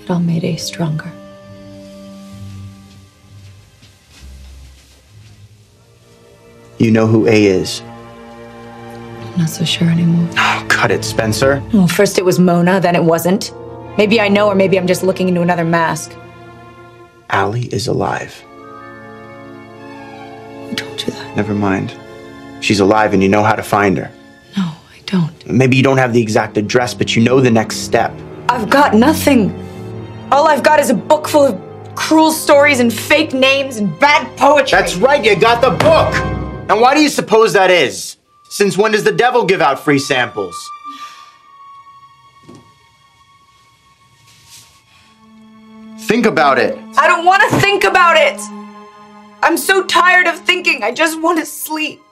It all made A stronger. You know who A is? I'm not so sure anymore. Oh, cut it, Spencer. Well, first it was Mona, then it wasn't. Maybe I know, or maybe I'm just looking into another mask. Allie is alive. Who told you that? Never mind. She's alive and you know how to find her. No, I don't. Maybe you don't have the exact address, but you know the next step. I've got nothing. All I've got is a book full of cruel stories and fake names and bad poetry. That's right, you got the book! And why do you suppose that is? Since when does the devil give out free samples? Think about it. I don't want to think about it. I'm so tired of thinking. I just want to sleep.